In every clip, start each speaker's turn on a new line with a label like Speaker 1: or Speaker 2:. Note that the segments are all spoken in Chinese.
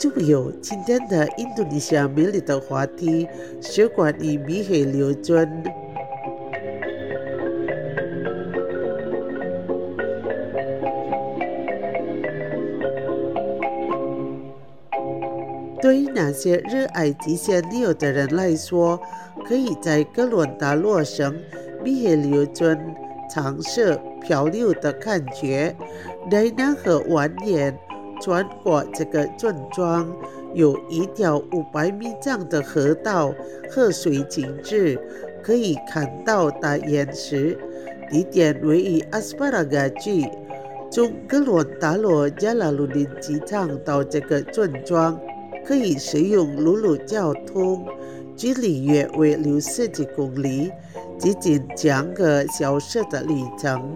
Speaker 1: 众朋友，今天的印度尼西亚美丽的话题是关于米黑流尊。对于那些热爱极限旅游的人来说，可以在哥伦达洛省米黑流尊尝试漂流的感觉。在那河蜿蜒穿过这个村庄，有一条500米长的河道，河水静止，可以看到大岩石。地点位于阿斯巴拉嘎区。从哥伦达罗加拉鲁林机场到这个村庄，可以使用陆路交通，距离约为60几公里，接近2个小时的里程。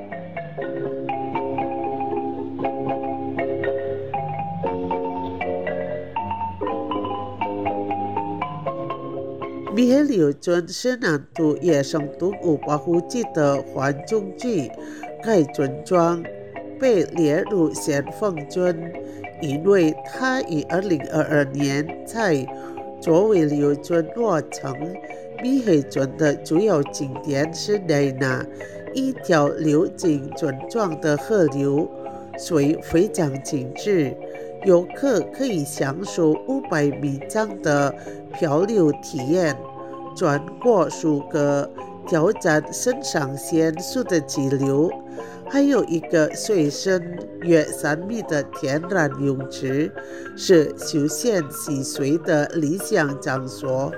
Speaker 1: 米黑流尊是南投野生动物保护区的环境区，该村庄被列入先锋村，因为它于2022年才作为流尊落成。米黑尊的主要景点是内那一条流经村庄的河流，水非常静止，游客可以享受500米长的漂流体验，穿过数个挑战肾上腺素的急流，还有一个水深约3米的天然泳池，是休闲戏水的理想场所。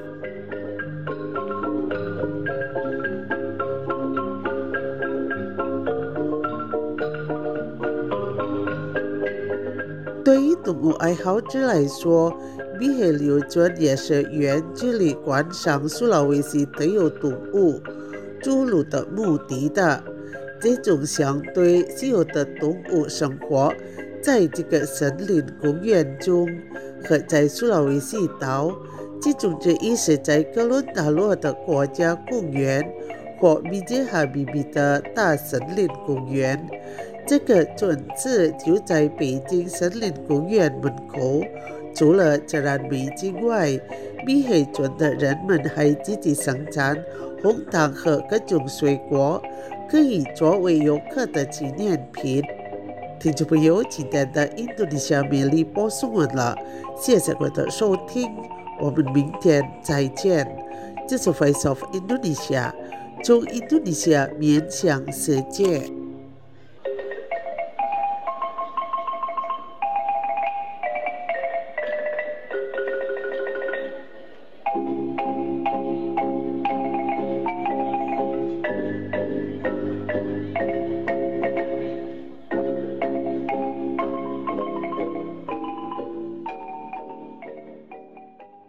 Speaker 1: 对于动物爱好者来说，米黑流尊也是远距离观赏苏拉威西特有动物诸鹿的目的的。这种相对稀有的动物生活在这个森林公园中，和在苏拉威西岛，其中之一是在哥伦达洛的国家公园或米杰哈比比的大森林公园。这个村子就在北京森林公园门口。除了自然美景外，米黑村的人们还自己生产红糖和各种水果，可以作为游客的纪念品。听众朋友，今天的印度尼西亚美丽播送完了，谢谢各位的收听，我们明天再见。这是 Voice of Indonesia， 从印度尼西亚面向世界。